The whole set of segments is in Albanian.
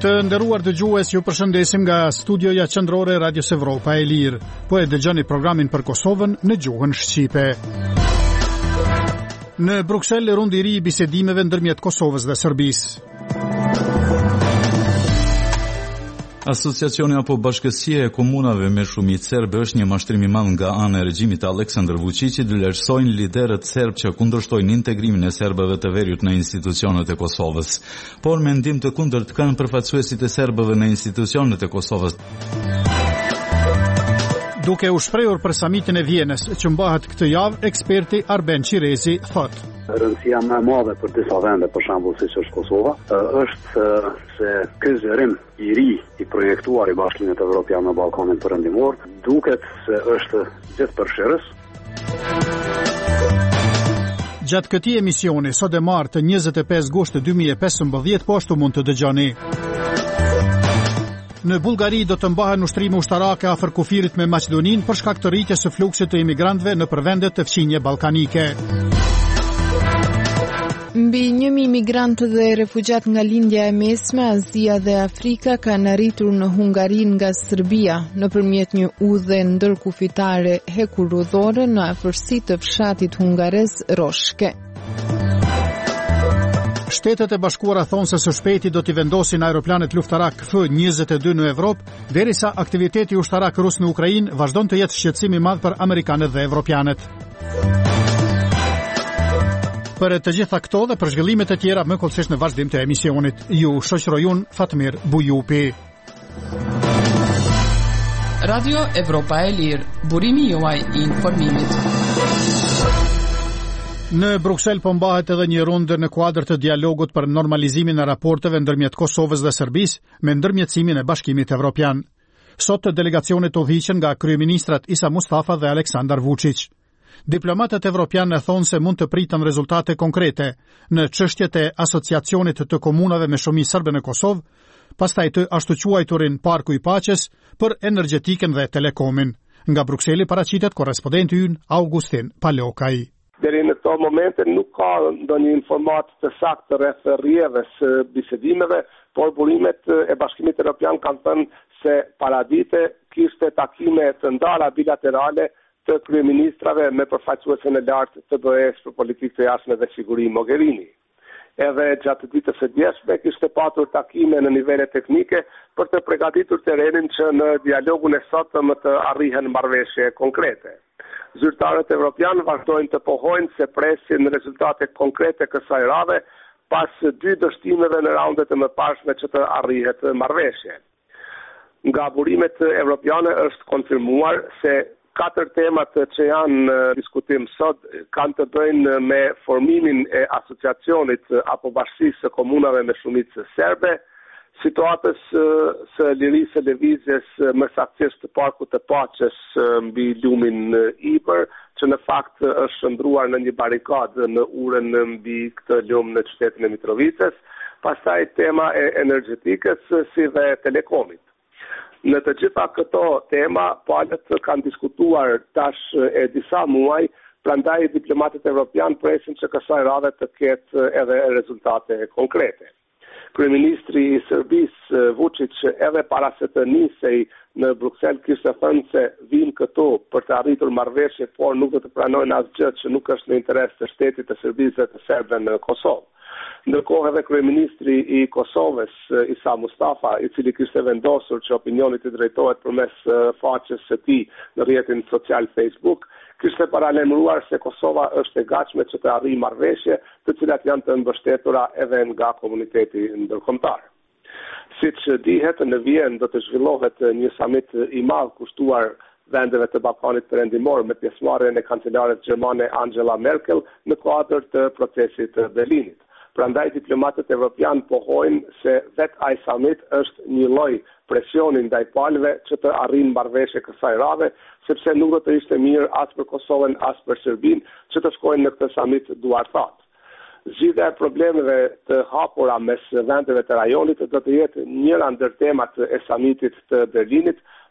Të nderuar dëgjues, ju përshëndesim nga studioja qendrore e Radios Evropa e Lirë. Po e dëgjoni programin për Kosovën në gjuhën shqipe. Në Bruksel rundi i ri i bisedimeve ndërmjet Kosovës dhe Serbisë. Asociacioni apo bashkësia e komunave me shumicë serbe është një mashtrim i madh nga ana e regjimit të Aleksandar Vučićit, vlerësojnë liderët serb që kundërshtojnë integrimin e serbëve të veriut në institucionet e Kosovës. Por mendim të kundërt kanë përfaqësuesit e serbëve në institucionet e Kosovës. Duke u shprehur për samitin e Vienës që mbahet këtë javë, eksperti Arben Qirezi thotë: Rëndësia më e madhe për disa vende, për shembull siç është Kosova, është se ky zërim i ri i projektuar i Bashkimit Evropian në Ballkanin Perëndimor duket se është gjithëpërfshirës. Gjatë këtij emisioni sot e martë 25 gusht 2015 po ashtu mund të dëgjoni. Në Bullgari do të mbahen ushtrime ushtarake afër kufirit me Maqedoninë për shkak të rritjes së fluksit të imigrantëve nëpër vendet të fqinje ballkanike. Mbi 1.000 migrantë dhe refugjat nga lindja e mesme, Azia dhe Afrika kanë arritur në Hungari nga Serbia nëpërmjet një udhë ndërkufitare hekurudhore në afërsitë të fshatit hungares Roshke. Shtetet e Bashkuara thonë se së shpejti do t'i vendosin aeroplanet luftarak F-22 në Evropë, derisa aktiviteti ushtarak rus në Ukrainë vazhdon të jetë shqetësim i madh për amerikanët dhe evropianët. Për të gjitha këto dhe për zhvillimet e tjera më kollësisht në vazhdim të emisionit, ju shoqëroj unë Fatmir Bujupi. Radio Evropa e Lirë, burimi juaj i informimit. Në Bruksel po mbahet edhe një rundë në kuadër të dialogut për normalizimin e raporteve ndërmjet Kosovës dhe Serbisë me ndërmjetësimin e Bashkimit Evropian. Sot delegacionet udhëhiqen nga kryeministrat Isa Mustafa dhe Aleksandar Vučić. Diplomatët evropianë thonë se mund të pritën rezultate konkrete në çështjet e asociacionit të komunave me shomi serbe në Kosovë, pastaj të ashtu quajturin Parku i Paqes për energjetikën dhe telekomin. Nga Brukseli paraqitet korrespondenti ynë Augustin Palokaj. Deri në këto momente nuk ka ndonjë informat të saktë rreth rrjedhës së bisedimeve, por burimet e Bashkimit Evropian kanë thënë se paradite kishte takime të ndara bilaterale të kryeministrave me përfaqësuesen e lartë të BE-s për politikë të jashtme dhe siguri Mogherini. Edhe gjatë ditës së djeshme kishte patur takime në nivele teknike për të përgatitur terrenin që në dialogun e sotëm të arrihen marrëveshje konkrete. Zyrtarët evropianë vazhdojnë të pohojnë se presin rezultate konkrete kësaj radhe pas 2 dështimeve në raundet e mëparshme që të arrihet marrëveshje. Nga burimet evropiane është konfirmuar se 4 temat që janë në diskutim sot kanë të bëjnë me formimin e asociacionit apo bashkisë së komunave me shumicë serbe, situatës së lirisë së lëvizjes mësaktësisht të Parkut të Paqes mbi lumin Ibër, që në fakt është shndruar në një barikadë në urën mbi këtë lum në qytetin e Mitrovicës, pastaj tema e energjetikës si dhe telekomit. Në të gjitha këto tema, palët kanë diskutuar tash e disa muaj, prandaj diplomatët evropianë presin që kësaj radhe të ketë edhe rezultate konkrete. Kryeministri i Serbisë Vučić edhe para se të nisej në Bruksel kishte thënë se vinë këtu për të arritur marrëveshje, por nuk do të pranojnë asgjë që nuk është në interes të shtetit të Serbisë dhe të serbëve në Kosovë. Ndërkohë edhe kryeministri i Kosovës Isa Mustafa, i cili kishte vendosur që opinioni të drejtohet përmes faqes së tij në rrjetin social Facebook, kishte paralajmëruar se Kosova është e gatshme që të arrijë marrëveshje, të cilat janë të mbështetura edhe nga komuniteti ndërkombëtar. Siç dihet, në Vjenë do të zhvillohet një samit i madh kushtuar vendeve të Ballkanit Perëndimor me pjesëmarrjen e kancelares gjermane Angela Merkel në kuadër të procesit të Berlinit. Prandaj diplomatët evropianë pohojnë se vetë ai samit është një lloj presioni ndaj palëve që të arrijnë marrëveshje kësaj radhe, sepse nuk do të ishte mirë as për Kosovën as për Serbinë që të shkojnë në këtë samit duartat. Zgjidhja e problemeve të hapura mes vendeve të rajonit do të jetë njëra ndër temat e samitit të Berlinit,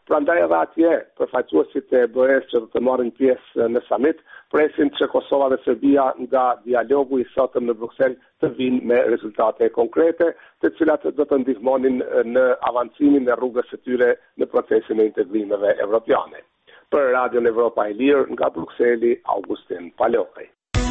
Prandaj edhe atje përfaqësuesit e BE-s që do të marrin pjesë në summit presin që Kosova dhe Serbia nga dialogu i sotëm në Bruksel të vinë me rezultate konkrete, të cilat do të ndihmonin në avancimin e rrugës së tyre në procesin e integrimeve evropiane. Për Radion Evropa e Lirë nga Brukseli, Augustin Palokaj.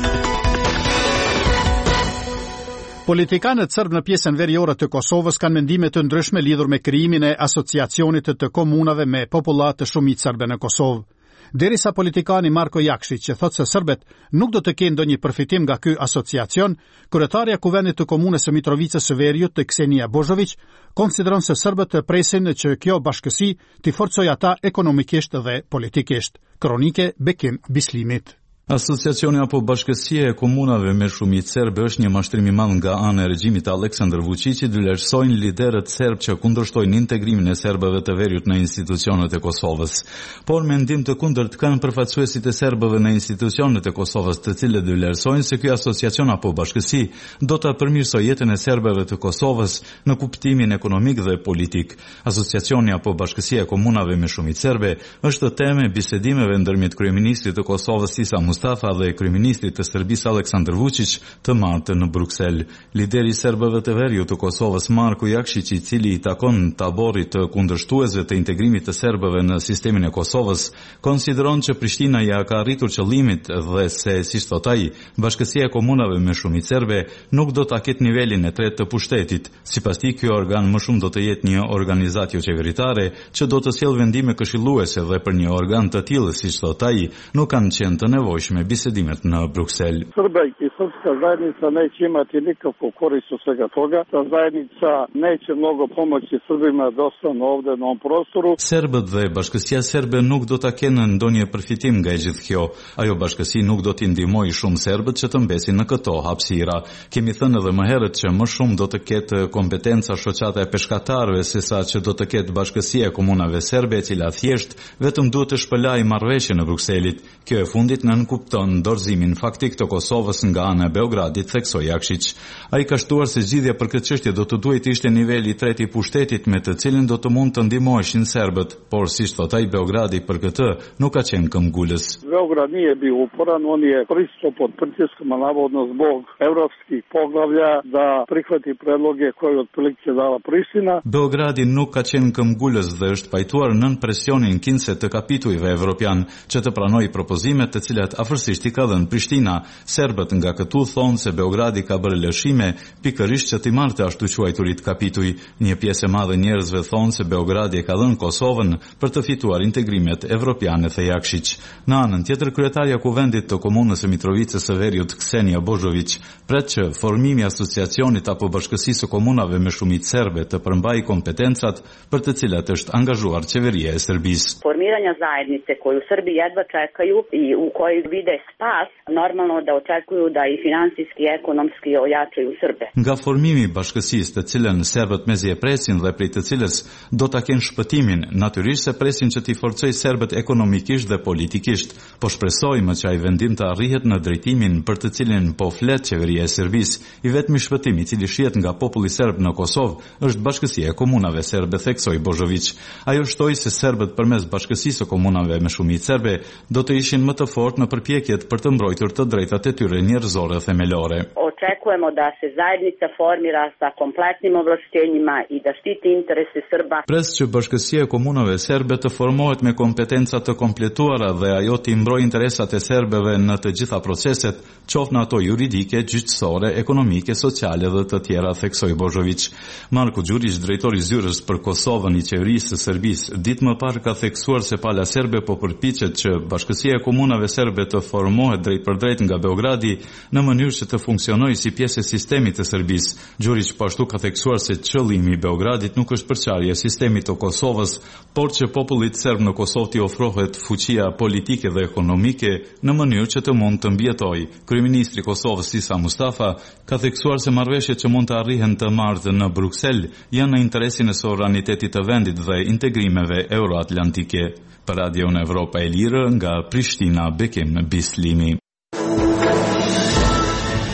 Politikanët serb në pjesën veriore të Kosovës kanë mendime të ndryshme lidhur me krijimin e asociacionit të komunave me popullat të shumicë serbe në Kosovë. Derisa politikani Marko Jakšić që thotë se serbet nuk do të kenë ndonjë përfitim nga ky asociacion, kryetarja e Kuvendit të Komunës së Mitrovicës së Veriut, Ksenia Božović, konsideron se serbët të presin që kjo bashkësi t'i forcojë ata ekonomikisht dhe politikisht. Kronike Bekim Bislimit. Asociacioni apo bashkësia e komunave me shumicë serbe është një mashtrim i madh nga ana e regjimit Aleksandar Vučićit, vlerësojnë liderët serb që kundërshtojnë integrimin e serbëve të Veriut në institucionet e Kosovës. Por mendim të kundërt kanë përfaqësuesit e serbëve në institucionet e Kosovës, të cilët vlerësojnë se ky asociacion apo bashkësi do ta përmirësojë jetën e serbëve të Kosovës në kuptimin ekonomik dhe politik. Asociacioni apo bashkësia e komunave me shumicë serbe është temë bisedimeve ndërmjet kryeministrit të Kosovës Sisa Mustafa dhe kryeministrit të Serbisë Aleksandar Vučić të martë në Bruksel. Lideri i serbëve të Veriut të Kosovës Marko Jakšić, i cili i takon taborit të kundërshtuesve të integrimit të serbëve në sistemin e Kosovës, konsideron që Prishtina ja ka arritur qëllimit dhe se, siç thot ai, bashkësia e komunave me shumicë serbe nuk do ta ketë nivelin e tretë të pushtetit. Sipas tij, ky organ më shumë do të jetë një organizatë qeveritare që do të sjellë vendime këshilluese dhe për një organ të tillë, siç thot ai, nuk kanë qenë të nevojshme me bisedimet në Bruksel. Srba i srpska zajednica neće imati nikakvu korist od svega toga. Ta zajednica neće mnogo pomoći Srbima da ostanu ovde na ovom prostoru. Serbët dhe bashkësia serbe nuk do ta kenë ndonjë përfitim nga e gjithë kjo. Ajo bashkësi nuk do t'i ndihmojë shumë serbët që të mbesin në këto hapësira. Kemi thënë edhe më herët që më shumë do të ketë kompetenca shoqata e peshkatarëve sesa që do të ketë bashkësia e komunave serbe, e cila thjesht vetëm duhet të shpëlajë marrëveshje në Brukselit. Kjo e fundit kupton dorëzimin faktik të Kosovës nga ana e Beogradit, theksoi Jakšić. Ai ka shtuar se zgjidhja për këtë çështje do të duhet të ishte niveli i tretë i pushtetit me të cilin do të mund të ndihmoheshin serbët, por siç thot ai, Beogradi për këtë nuk ka qenë këmbgulës. Beograd nije bio uporan, on je pristao pod pritiskom, navodno zbog evropskih poglavlja da prihvati predloge koje otprilike dala Priština. Beogradi nuk ka qenë këmbgulës dhe është pajtuar nën presionin kinse të kapitujve evropian që të pranojë propozimet të cilat afërsisht i ka dhënë Prishtina. Serbët nga këtu thonë se Beogradi ka bërë lëshime pikërisht që t'i marrte ashtu quajturit kapituj. Një pjesë e madhe njerëzve thonë se Beogradi e ka dhënë Kosovën për të fituar integrimet evropiane, the Jakšić. Në anën tjetër, kryetarja Kuvendit të Komunës së Mitrovicës së Veriut, Ksenia Božović, pret që formimi i asociacionit apo bashkësisë së komunave me shumicë serbe të përmbajë kompetencat për të cilat është angazhuar qeveria e Serbisë. Formiranja zajednice koju Srbi jedva čekaju i u kojoj vide spas, normalno da očekuju da i finansijski i ekonomski ojačaju Srbe. Nga formimi i bashkësisë, të cilën serbët mezi e presin dhe prej të cilës do ta kenë shpëtimin, natyrisht se presin që t'i forcojë serbët ekonomikisht dhe politikisht, po shpresojmë që ai vendim të arrihet në drejtimin për të cilin po flet qeveria e Serbisë. I vetmi shpëtim i cili shihet nga populli serb në Kosovë është bashkësia e komunave serbe, theksoi Božović. Ajo shtoi se serbët përmes bashkësisë së komunave me shumicë serbe do të ishin më të fortë në përpjekjet për të mbrojtur të drejtat e tyre njerëzore themelore. Očekujemo da se zajednica formira sa kompletnim ovlašćenjima i da štiti interese Srba. Pres që bashkësia e komunave serbe të formohet me kompetenca të kompletuara dhe ajo të mbrojë interesat e serbëve në të gjitha proceset, qoftë në ato juridike, gjyqësore, ekonomike, sociale dhe të tjera, theksoi Božović. Marko Đurić, drejtori i zyrës për Kosovën i qeverisë së Serbisë, ditë më parë ka theksuar se pala serbe po përpiqet që bashkësia e komunave serbe të formohet drejt për drejt nga Beogradi në mënyrë që të funksionojë si pjesë e sistemit të Serbisë. Đurić po ashtu ka theksuar se qëllimi i Beogradit nuk është përçarje e sistemit të Kosovës, por që popullit serb në Kosovë t'i ofrohet fuqia politike dhe ekonomike në mënyrë që të mund të mbjetojë. Kryeministri i Kosovës Sisa Mustafa ka theksuar se marrëveshjet që mund të arrihen të martë në Bruksel janë në interesin e sovranitetit të vendit dhe integrimeve euroatlantike. Për Radio Evropa e Lirë nga Prishtina, Bekim Bislimi.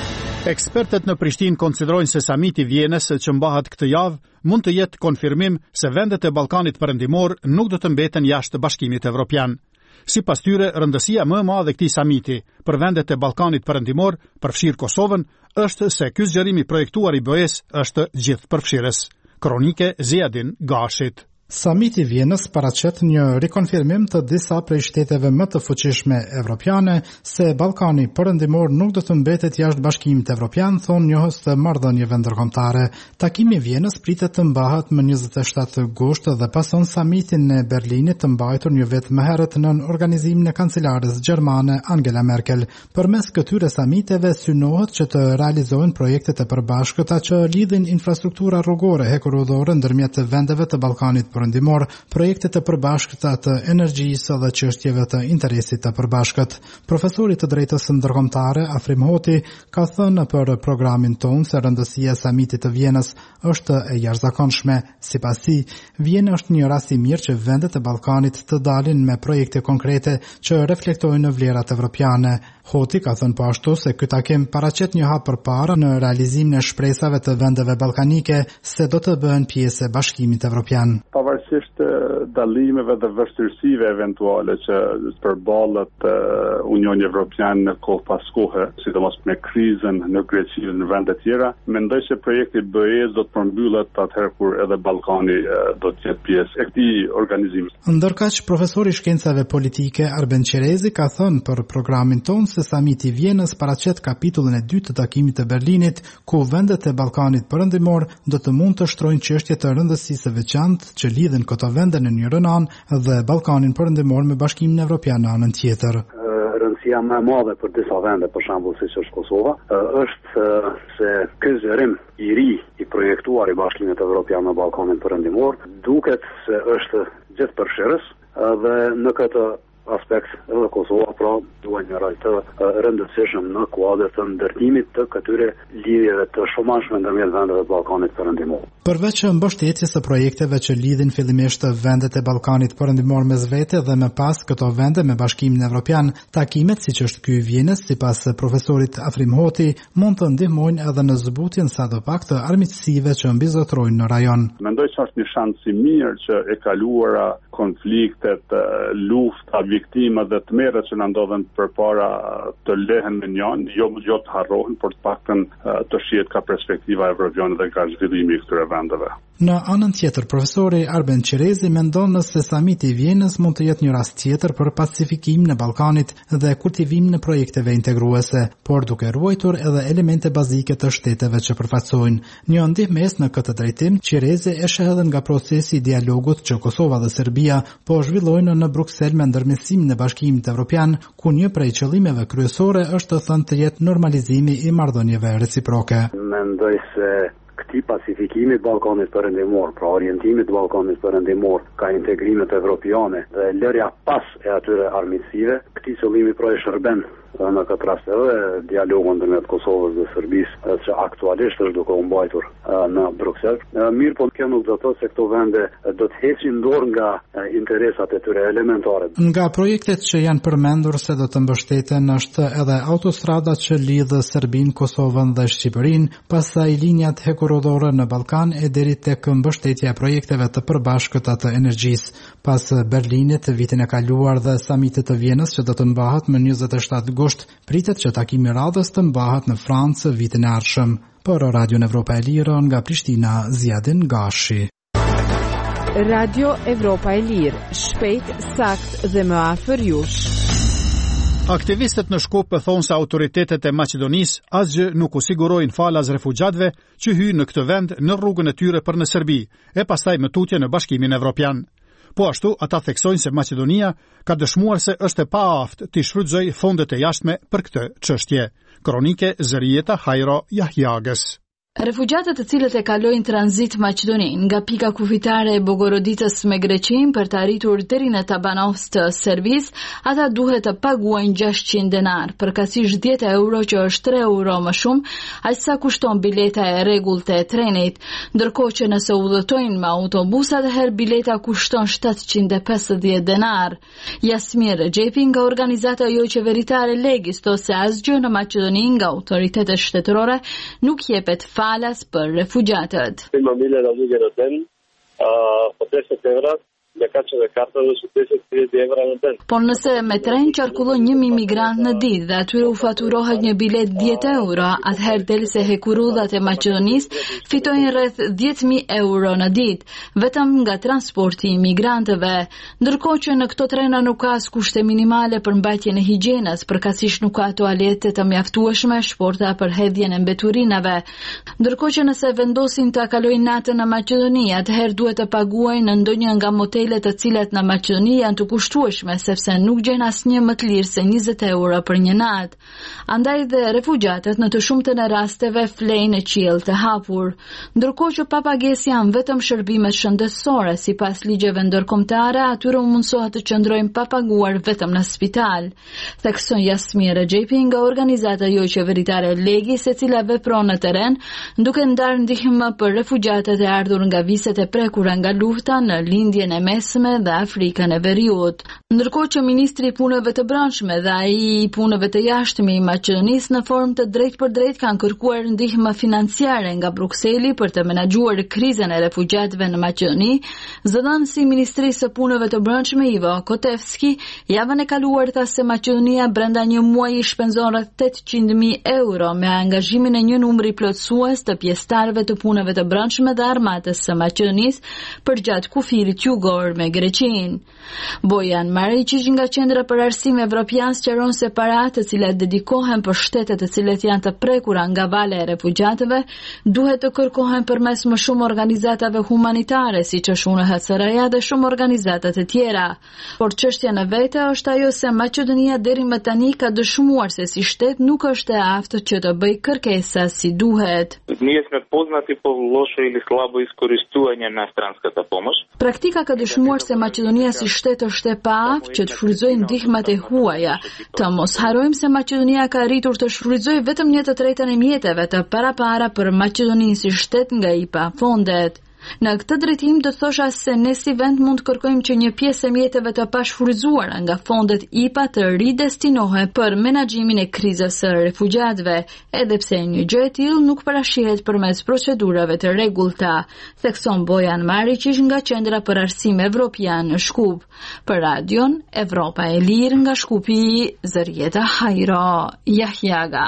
Ekspertët në Prishtinë konsiderojnë se samiti i Vjenës që mbahet këtë javë mund të jetë konfirmim se vendet e Ballkanit Perëndimor nuk do të mbeten jashtë Bashkimit Evropian. Sipas tyre, rëndësia më e madhe e këtij samiti për vendet e Ballkanit Perëndimor, përfshirë Kosovën, është se ky zgjerim i projektuar i BE-s është gjithëpërfshirës. Kronike Ziadin Gashit. Samiti i Vjenës paraqet një rikonfirmim të disa prej shteteve më të fuqishme evropiane se Ballkani Perëndimor nuk do të mbetet jashtë Bashkimit Evropian, thonë njohës të marrëdhënieve ndërkombëtare. Takimi i Vjenës pritet të mbahet më 27 gusht dhe pason samitin në Berlinit të mbajtur një vit më herët nën organizimin e kancelares gjermane Angela Merkel. Përmes këtyre samiteve synohet që të realizohen projektet e përbashkëta që lidhin infrastruktura rrugore hekurudhore ndërmjet vendeve të Ballkanit Perëndimor, projektet e përbashkëta të energjisë dhe çështjeve të interesit të përbashkët. Profesori të drejtës ndërkombëtare Afrim Hoti ka thënë për programin tonë se rëndësia e samitit të Vjenës është e jashtëzakonshme. Sipas tij, Vjena është një rast i mirë që vendet e Ballkanit të dalin me projekte konkrete që reflektojnë vlerat evropiane. Hoti ka thënë po ashtu se ky takim paraqet një hap përpara në realizimin e shpresave të vendeve ballkanike se do të bëhen pjesë e Bashkimit Evropian. Pavarësisht dallimeve dhe vështirësive eventuale që përballet Unioni Evropian në kohë pas kohe, sidomos me krizën në Greqi dhe në vende tjera, mendoj se projekti BE-s do të përmbyllet atëherë kur edhe Ballkani do të jetë pjesë e këtij organizimi. Ndërkaq, profesori i shkencave politike Arben Qerezi ka thënë për programin tonë se samiti i Vjenës paraqet kapitullin e dytë të takimit të Berlinit, ku vendet e Ballkanit Perëndimor do të mund të shtrojnë çështje të rëndësisë së veçantë që lidhen këto vende në njërin anë dhe Ballkanin Perëndimor me Bashkimin Evropian në anën tjetër. Rëndësia më e madhe për disa vende, për shembull siç është Kosova, është se ky zgjerim i ri i projektuar i Bashkimit Evropian në Ballkanin Perëndimor duket se është gjithëpërfshirës dhe në këtë aspekt edhe Kosova pra duhet një rol të rëndësishëm në kuadër të ndërtimit të këtyre lidhjeve të shumashme ndërmjet vendeve të Ballkanit Perëndimor. Përveç mbështetjes së projekteve që lidhin fillimisht vendet e Ballkanit Perëndimor mes vete dhe më pas këto vende me Bashkimin Evropian, takimet siç është ky i Vjenës, sipas profesorit Afrim Hoti, mund të ndihmojnë edhe në zbutjen sadopak të armiqësive që mbizotrojnë në rajon. Mendoj se është një shans i mirë që e kaluara konfliktet, lufta, viktimat dhe tmerrat që na ndodhen përpara të lehen në një, jo të harrohen, por të paktën të shihet ka perspektiva evropiane dhe ka zhvillimi i këtyre vendeve. Në anën tjetër, profesori Arben Qerezi mendon se samiti i Vjenës mund të jetë një rast tjetër për pacifikimin e Ballkanit dhe kultivimin e projekteve integruese, por duke ruajtur edhe elemente bazike të shteteve që përfaqësojnë. Një ndihmës në këtë drejtim, Qerezi e sheh edhe nga procesi i dialogut që Kosova dhe Serbia po zhvillojnë në Bruksel me ndërmjetësimin e Bashkimit Evropian, ku një prej qëllimeve kryesore është thënë të jetë normalizimi i marrëdhënieve reciproke. Mendoj se këtij pacifikimi të Ballkanit Perëndimor, pra orientimit të Ballkanit Perëndimor ka integrimet evropiane dhe lërja pas e atyre armiqësive, këtij qëllimi pra e shërben në këtë rast edhe dialogu ndërmjet Kosovës dhe Serbisë që aktualisht është duke u mbajtur në Bruksel. Mirë, po kjo nuk do të thotë se këto vende do të heqin dorë nga interesat e tyre elementare. Nga projektet që janë përmendur se do të mbështeten është edhe autostrada që lidh Serbinë, Kosovën dhe Shqipërinë, pastaj linjat hekurudhore në Ballkan e deri tek mbështetja e projekteve të përbashkëta të energjisë. Pas Berlinit vitin e kaluar dhe samitit të Vjenës që do të mbahet më 27 gusht, pritet që takimi i radhës të mbahet në Francë vitin e ardhshëm. Për Radio Evropa e Lirë nga Prishtina, Ziadin Gashi. Radio Evropa e Lirë, shpejt, sakt dhe më afër jush. Aktivistët në Shkopë thonë se autoritetet e Maqedonisë asgjë nuk u sigurojnë falas refugjatëve që hyjnë në këtë vend në rrugën e tyre për në Serbi, e pastaj më tutje në Bashkimin Evropian. Po ashtu, ata theksojnë se Maqedonia ka dëshmuar se është e paaftë të shfrytëzojë fondet e jashtme për këtë çështje. Kronike Zërieta Hajro Jahjagës. Refugjatët të cilët e kalojnë tranzit Maqedoninë nga pika kufitare e Bogorodicës me Greqinë për të arritur deri në Tabanovës të Serbisë, ata duhet të paguajnë 600 denar, përkatësisht 10 euro që është 3 euro më shumë, aq sa kushton bileta e rregullt e trenit, ndërkohë që nëse udhëtojnë me autobus atëherë bileta kushton 750 denar. Jasmir Xhepi nga organizata jo qeveritare Legis thotë se asgjë në Maqedoni nga autoritetet shtetërore nuk jepet falas për refugjatët. Por nëse me tren qarkullon 1000 migrant në ditë dhe atyre u faturohet një bilet 10 euro, atëherë delse hekurudhat e Maqedonisë fitojnë rreth 10.000 euro në ditë, vetëm nga transporti i migrantëve, ndërkohë që në këto trena nuk ka as kushte minimale për mbajtjen e higjienës, përkatësisht nuk ka tualete të mjaftueshme, shporta për hedhjen e mbeturinave. Ndërkohë që nëse vendosin të kalojnë natën në Maqedoni, atëherë duhet të paguajnë në ndonjë nga motelet të cilat në Maqedoni janë të kushtueshme sepse nuk gjen asnjë më të lirë se 20 euro për një natë. Andaj dhe refugjatët në të shumtën e rasteve flejnë në qiell të hapur, ndërkohë që pa pagesë janë vetëm shërbimet shëndetësore, sipas ligjeve ndërkombëtare, atyre u mundsohet të qëndrojnë pa paguar vetëm në spital. Thekson Jasmir Xhepi nga organizata jo qeveritare Legis, e cila vepron në terren, duke ndarë ndihmë për refugjatët e ardhur nga viset e prekura nga lufta në lindjen e mesme dhe Afrikën e Veriut. Ndërkohë që ministri i punëve të brendshme dhe ai i punëve të jashtme i Maqedonisë në formë të drejtë kanë kërkuar ndihmë financiare nga Brukseli për të menaxhuar krizën e refugjatëve në Maqedoni, zëdhënësi i Ministrisë së Punëve të Brendshme Ivo Kotevski javën e kaluar tha se Maqedonia brenda një muaji shpenzon rreth 800.000 euro me angazhimin e një numri plotësues të pjesëtarëve të punëve të brendshme dhe armatës së Maqedonisë për gjatë kufirit jugor me Greqinë. Bojan Maričić nga Qendra për Arsim Evropian sqaron se paratë të cilat dedikohen për shtetet të cilat janë të prekura nga vala e refugjatëve duhet të kërkohen përmes më shumë organizatave humanitare siç është UNHCR-ja dhe shumë organizata të tjera. Por çështja në vete është ajo se Maqedonia deri më tani ka dëshmuar se si shtet nuk është e aftë që të bëjë kërkesa si duhet. Ние сме познати по лошо или слабо изкористување на странската помош. Praktika ka dëshmuar se Maqedonia si shtet është e paaftë që të shfrytëzojë ndihmat e huaja. Të mos harrojmë se Maqedonia ka arritur të shfrytëzojë vetëm 1/3 e mjeteve të para për Maqedoninë si shtet nga IPA fondet. Në këtë drejtim do thosha se ne si vend mund të kërkojmë që një pjesë e mjeteve të pashfrytëzuara nga fondet IPA të ridestinohen për menaxhimin e krizës së refugjatëve, edhe pse një gjë e tillë nuk parashihet përmes procedurave të rregullta, thekson Bojan Maričić nga Qendra për Arsim Evropian në Shkup. Për Radion Evropa e Lirë nga Shkupi, Zërjeta Hajro, Jahjaga.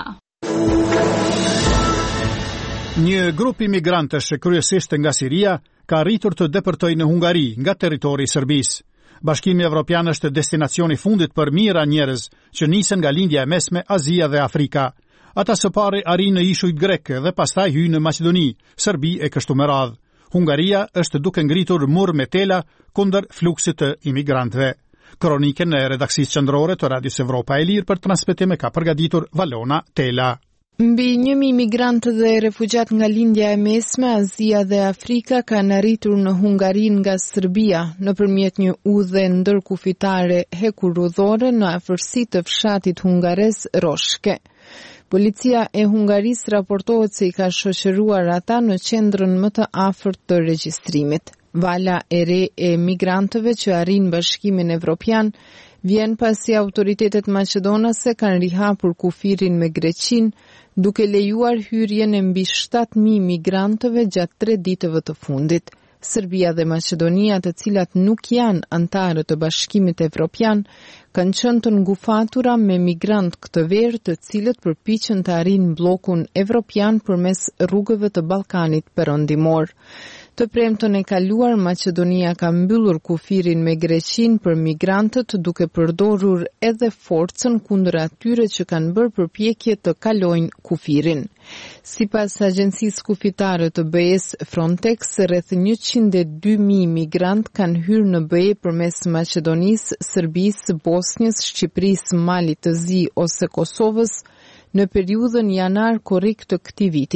Një grup imigrantësh kryesisht nga Siria ka arritur të depërtojë në Hungari nga territori i Serbisë. Bashkimi Evropian është destinacioni i fundit për mijëra njerëz që nisen nga lindja e mesme, Azia dhe Afrika. Ata së pari arrin në ishujt grek dhe pastaj hyjnë në Maqedoni, Serbi e kështu me radhë. Hungaria është duke ngritur mur me tela kundër fluksit të imigrantëve. Kronikën e redaksisë qendrore të Radios Evropa e Lirë për transmetim ka përgatitur Valona Tela. Mbi 1.000 migrantë dhe refugjat nga lindja e mesme, Azia dhe Afrika kanë arritur në Hungarinë nga Serbia nëpërmjet një udhë ndërkufitare hekurudhore në afërsi të fshatit hungares Roshke. Policia e Hungarisë raportohet se i ka shoqëruar ata në qendrën më të afërt të regjistrimit. Vala e re e migrantëve që arrin Bashkimin Evropian vjen pasi autoritetet maqedonase kanë rihapur kufirin me Greqinë, duke lejuar hyrjen e mbi 7.000 migrantëve gjatë 3 ditëve të fundit. Serbia dhe Maqedonia, të cilat nuk janë antarë të Bashkimit Evropian, kanë qenë të ngufatura me migrant këtë verë, të cilët përpiqen të arrijnë bllokun evropian përmes rrugëve të Ballkanit Perëndimor. Të premtën e kaluar, Maqedonia ka mbyllur kufirin me Greqinë për migrantët duke përdorur edhe forcën kundër atyre që kanë bërë përpjekje të kalojnë kufirin. Sipas agjencisë kufitare të BE-s Frontex, rreth 102.000 migrant kanë hyrë në BE përmes Maqedonisë, Serbisë, Bosnjës, Shqipërisë, Malit të Zi ose Kosovës në periudhën janar-korrik të këtij viti.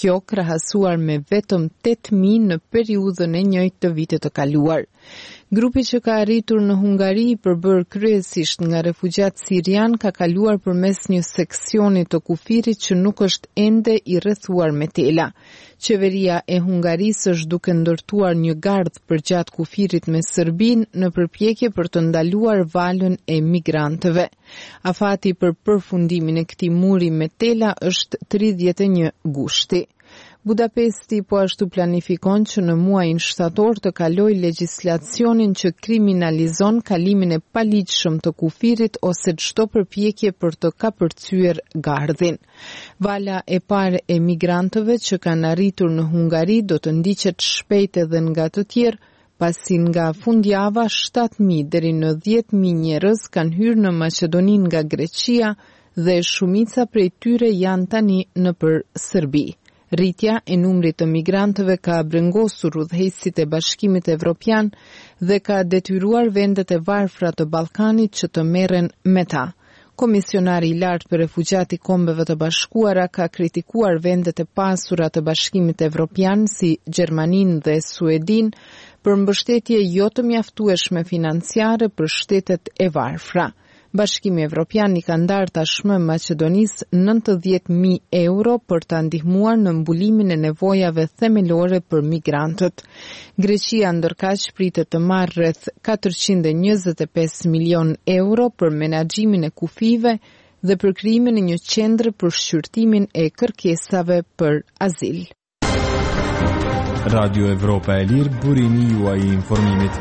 kjo krahasuar me vetëm 8.000 në periudhën e njëjtë të vitit të kaluar. Grupi që ka arritur në Hungari i përbër kryesisht nga refugjat sirian ka kaluar përmes një seksioni të kufirit që nuk është ende i rrethuar me tela. Qeveria e Hungarisë është duke ndërtuar një gardh përgjatë kufirit me Serbinë në përpjekje për të ndaluar valën e migrantëve. Afati për përfundimin e këtij muri me tela është 31 gushti. Budapesti po ashtu planifikon që në muajin shtator të kalojë legjislacionin që kriminalizon kalimin e paligjshëm të kufirit ose çdo përpjekje për të kapërcyer gardhin. Vala e parë e migrantëve që kanë arritur në Hungari do të ndiqet shpejt edhe nga të tjerë, pasi nga fundjava 7.000 deri në 10.000 njerëz kanë hyrë në Maqedoninë nga Greqia dhe shumica prej tyre janë tani nëpër Serbi. Rritja e numrit të migrantëve ka brengosur udhëheqësit e Bashkimit Evropian dhe ka detyruar vendet e varfra të Ballkanit që të merren me ta. Komisionari i lartë për refugjat i Kombeve të Bashkuara ka kritikuar vendet e pasura të Bashkimit Evropian si Gjermaninë dhe Suedinë për mbështetje jo të mjaftueshme financiare për shtetet e varfra. Bashkimi Evropian i ka ndarë tashmë Maqedonisë 90.000 euro për ta ndihmuar në mbulimin e nevojave themelore për migrantët. Greqia ndërkaq pritet të marrë rreth 425 milion euro për menaxhimin e kufive dhe për krijimin e një qendre për shqyrtimin e kërkesave për azil. Radio Evropa e Lirë, burimi juaj i informimit.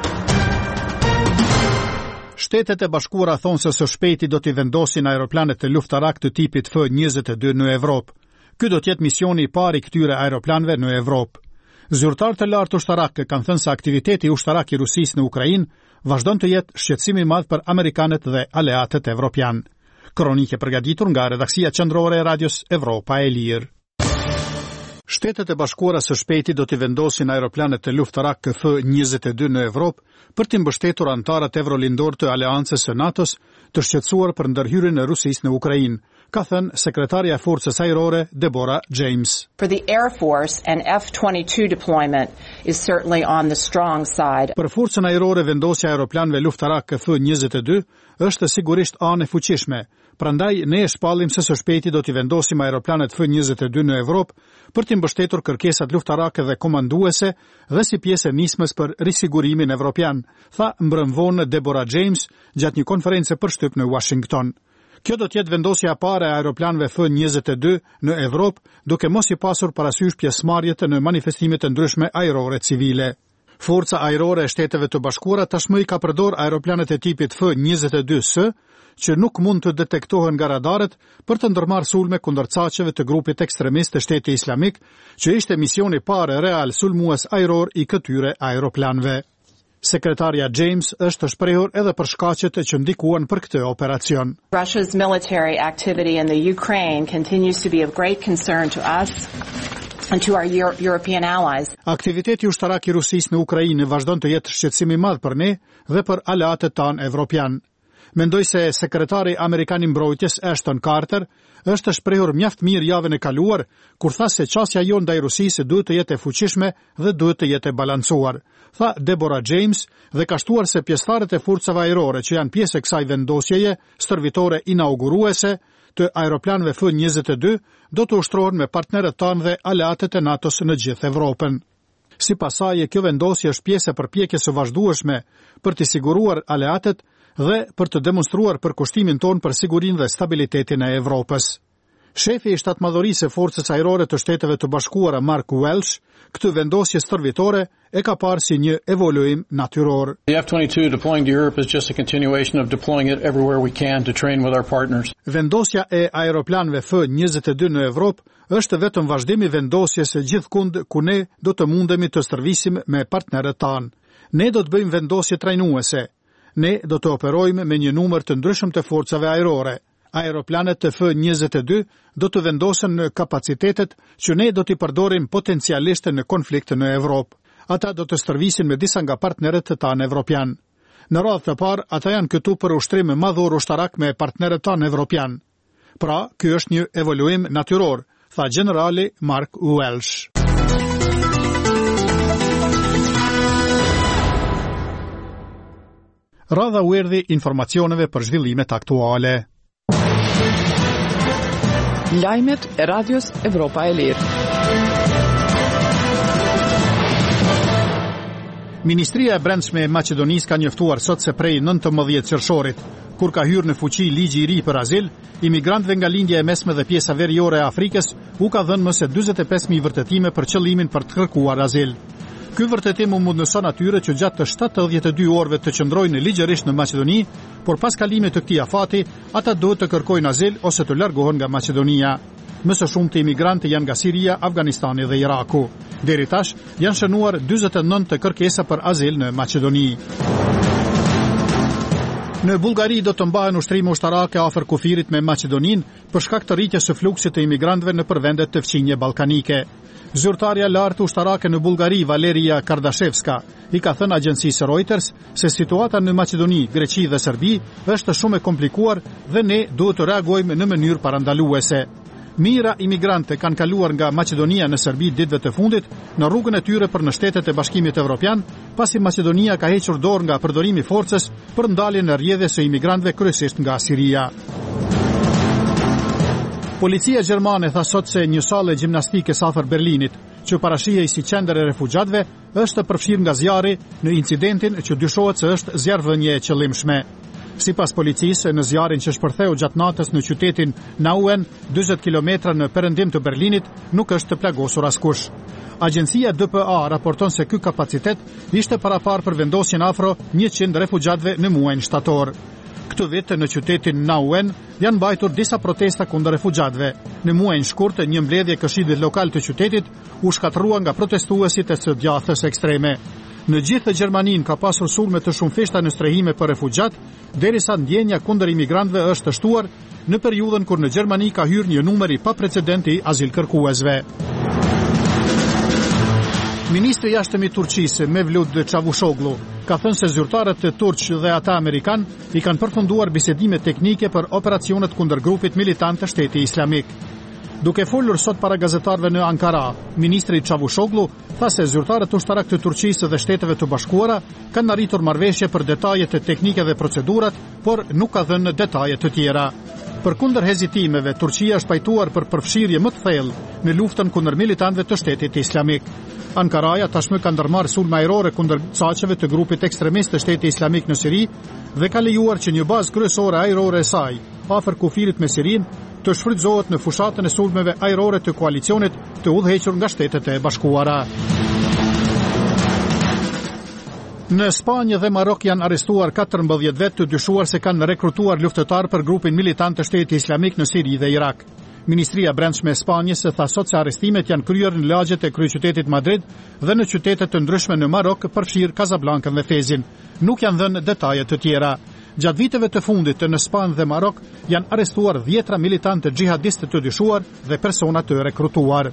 Shtetet e Bashkuara thonë se së shpejti do t'i vendosin aeroplanet të luftarak të tipit F-22 në Evropë. Ky do t'jetë misioni i parë i këtyre aeroplanëve në Evropë. Zyrtarë të lartë ushtarak kanë thënë se aktiviteti ushtarak i Rusisë në Ukrainë vazhdon të jetë shqetësim i madh për amerikanët dhe aleatët evropian. Kronikë e përgatitur nga redaksia qendrore e Radios Evropa e Lirë. Shtetet e Bashkuara së shpejti do t'i vendosin aeroplanet të luftarak F-22 në Evropë për t'i mbështetur antarët evrolindor të aleancës së NATO-s të shqetësuar për ndërhyrjen e Rusisë në Ukrainë, ka thënë sekretarja e Forcës Ajrore Deborah James. For the Air Force, an F-22 deployment is certainly on the strong side. Për Forcën Ajrore vendosja e aeroplanëve luftarak F-22 është sigurisht anë e fuqishme. Prandaj ne e shpallim se së shpejti do t'i vendosim aeroplanet F-22 në Evropë për t'i mbështetur kërkesat luftarake dhe komanduese dhe si pjesë e nismës për risigurimin evropian, tha mbrëmvonë Deborah James gjatë një konferencë përshtyp në Washington. Kjo do t'jetë vendosja e parë e aeroplanëve F-22 në Evropë, duke mos i pasur parasysh pjesëmarrjet në manifestime të ndryshme ajrore civile. Forca ajrore e Shteteve të Bashkuara tashmë i ka përdor aeroplanet e tipit F-22S, që nuk mund të detektohen nga radarët për të ndërmarrë sulme kundër caqeve të grupit ekstremist të Shtetit Islamik, që ishte misioni parë real sulmues ajror i këtyre aeroplanëve. Sekretarja James është shprehur edhe për shkaqet që ndikuan për këtë operacion. Russia's military activity in the Ukraine continues to be of great concern to us and to our European allies. Aktiviteti ushtarak i Rusisë në Ukrainë vazhdon të jetë shqetësim i madh për ne dhe për aleatët tanë evropian. Mendoj se sekretari Amerikan i Mbrojtjes Ashton Carter është shprehur mjaft mirë javën e kaluar kur tha se qasja jon ndaj Rusisë duhet të jetë e fuqishme dhe duhet të jetë e balancuar, tha Deborah James dhe ka shtuar se pjesëtarët e forcave ajrore që janë pjesë e kësaj vendosjeje stërvitore inauguruese të aeroplanëve F-22 do të ushtrohen me partnerët tanë dhe aleatët e NATO-s në gjithë Evropën. Sipas saj, kjo vendosje është pjesë e përpjekjes së vazhdueshme për të siguruar aleatët dhe për të demonstruar përkushtimin ton për sigurinë dhe stabilitetin e Evropës. Shefi i shtatmadhërisë së Forcës Ajrore të Shteteve të Bashkuara Mark Welsh, këtë vendosje stërvitore e ka parë si një evoluim natyror. The F-22 deploying to Europe is just a continuation of deploying it everywhere we can to train with our partners. Vendosja e aeroplanëve F-22 në Evropë është vetëm vazhdim i vendosjes së gjithkund ku ne do të mundemi të stërvisim me partnerët tanë. Ne do të bëjmë vendosje trajnuese. Ne do të operojmë me një numër të ndryshëm të forcave ajrore. Aeroplanet të F-22 do të vendosen në kapacitetet që ne do t'i përdorim potencialisht në konflikt në Evropë. Ata do të stërvisin me disa nga partnerët tanë evropian. Në radhë të parë, ata janë këtu për ushtrim madhor ushtarak me partnerët tanë evropian. Pra, ky është një evoluim natyror, tha generali Mark Welsh. Radha u erdhi informacioneve për zhvillimet aktuale. Lajmet e Radios Evropa e Lirë. Ministria e Brendshme e Maqedonisë ka njoftuar sot se prej 19 qershorit, kur ka hyrë në fuqi ligji i ri për azil, imigrantëve nga lindja e mesme dhe pjesa veriore e Afrikës u ka dhënë më se 45.000 vërtetime për qëllimin për të kërkuar azil. Ky vërtetim u mundëson atyre që gjatë të 72 orëve të qëndrojnë ligjërisht në Maqedoni, por pas kalimit të këtij afati, ata duhet të kërkojnë azil ose të largohen nga Maqedonia. Më së shumti imigrantë janë nga Siria, Afganistani dhe Iraku. Deri tash janë shënuar 49 të kërkesa për azil në Maqedoni. Në Bullgari do të mbahen ushtrime ushtarake afër kufirit me Maqedoninë për shkak të rritjes së fluksit të imigrantëve nëpër vendet të fqinje ballkanike. Zyrtarja lartë ushtarake në Bullgari, Valeria Kardashevska, i ka thënë agjencisë Reuters se situata në Maqedoni, Greqi dhe Serbi është shumë e komplikuar dhe ne duhet të reagojmë në mënyrë parandaluese. Mira imigrante kanë kaluar nga Maqedonia në Serbi ditëve të fundit në rrugën e tyre për në shtetet e Bashkimit Evropian, pasi Maqedonia ka hequr dorë nga përdorimi i forcës për ndaljen e rrjedhjes së imigrantëve kryesisht nga Siria. Policia gjermane tha sot se një sallë gjimnastike afër Berlinit, që parashihej si qendër e refugjatëve, është përfshirë nga zjarri në incidentin që dyshohet se është zjarrvënie e qëllimshme. Sipas policisë, në zjarrin që shpërtheu gjatë natës në qytetin Nauen, 40 km në perëndim të Berlinit, nuk është të plagosur askush. Agjencia DPA raporton se ky kapacitet ishte parapar për vendosjen afro 100 refugjatëve në muajin shtator. Këtë vit në qytetin Nauen janë mbajtur disa protesta kundër refugjatëve. Në muajin shkurt, një mbledhje këshillit lokal të qytetit u shkatërrua nga protestuesit e së djathës ekstreme. Në gjithë Gjermaninë ka pasur sulme të shumëfishta në strehime për refugjat, derisa ndjenja kundër imigrantëve është të shtuar në periudhën kur në Gjermani ka hyrë një numër i paprecedent i azilkërkuesve. Ministri i jashtëm i Turqisë, Mevlut Çavuşoglu, ka thënë se zyrtarët turq dhe ata amerikan i kanë përfunduar bisedime teknike për operacionet kundër grupit militant të Shteti Islamik. Duke folur sot para gazetarëve në Ankara, ministri Çavuşoglu tha se zyrtarët ushtarak të Turqisë dhe Shteteve të Bashkuara kanë arritur marrëveshje për detajet e teknike dhe procedurat, por nuk ka dhënë detaje të tjera. Përkundër hezitimeve, Turqia është pajtuar për përfshirje më të thellë në luftën kundër militantëve të Shtetit Islamik. Ankaraja tashmë ka ndërmarrë sulme ajrore kundër çaqeve të grupit ekstremist të Shtetit Islamik në Siri dhe ka lejuar që një bazë kryesore ajrore e saj, afër kufirit me Sirinë, të shfrytëzohet në fushatën e sulmeve ajrore të koalicionit të udhëhequr nga Shtetet e Bashkuara. Në Spanjë dhe Marok janë arrestuar 14 vetë të dyshuar se kanë rekrutuar luftëtar për grupin militant të Shtetit Islamik në Siri dhe Irak. Ministria e Brendshme e Spanjës tha sot se arrestimet janë kryer në lagjet e kryeqytetit Madrid dhe në qytete të ndryshme në Marok, përfshirë Casablancën dhe Fezin. Nuk janë dhënë detaje të tjera. Gjatë viteve të fundit në Spanjë dhe Marok janë arrestuar 10 militantë xhihadistë të dyshuar dhe persona të rekrutuar.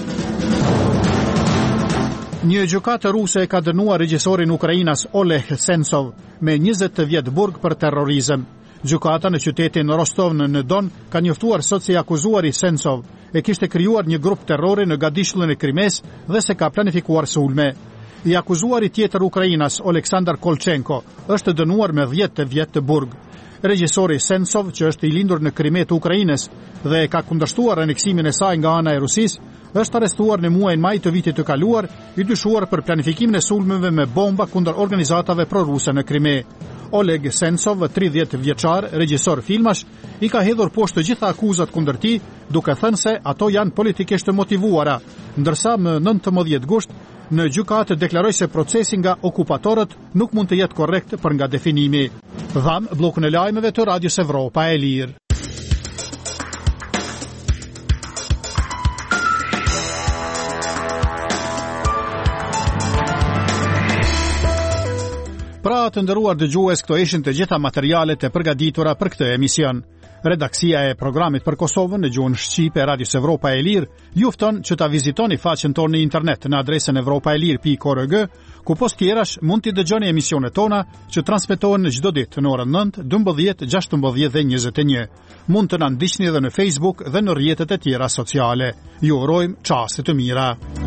Një gjykatë ruse e ka dënuar regjisorin ukrainas Oleg Sentsov me 20 vjet burg për terrorizëm. Gjykata në qytetin Rostov në Don ka njoftuar sot se i akuzuari Sentsov e kishte krijuar një grup terrori në gadishullin e Krimes dhe se ka planifikuar sulme. I akuzuari tjetër ukrainas Oleksandr Kolchenko është dënuar me 10 vjet të burg. Regjisori Sentsov, që është i lindur në Krime të Ukrainës dhe ka kundërshtuar aneksimin e saj nga ana e Rusisë, është arrestuar në muajin maj të vitit të kaluar, i dyshuar për planifikimin e sulmeve me bomba kundër organizatave proruse në Krime. Oleg Sentsov, 30 vjeçar, regjisor filmash, i ka hedhur poshtë të gjitha akuzat kundër tij, duke thënë se ato janë politikisht motivuara, ndërsa më 19 gusht në gjykatë deklaroi se procesi nga okupatorët nuk mund të jetë korrekt për nga definimi. Dham bllokun e lajmeve të Radios Evropa e Lirë. Pra të nderuar dëgjues, këto ishin të gjitha materialet e përgatitura për këtë emision. Redaksia e programit për Kosovën në gjuhën shqipe e Radios Evropa e Lirë ju fton që ta vizitoni faqen tonë në internet në adresën evropaelir.org, ku post tjerash mund t'i dëgjoni emisionet tona që transmetohen çdo ditë në orën 9, 12, 16 dhe 21. Mund të na ndiqni edhe në Facebook dhe në rrjetet e tjera sociale. Ju urojmë çaste të mira.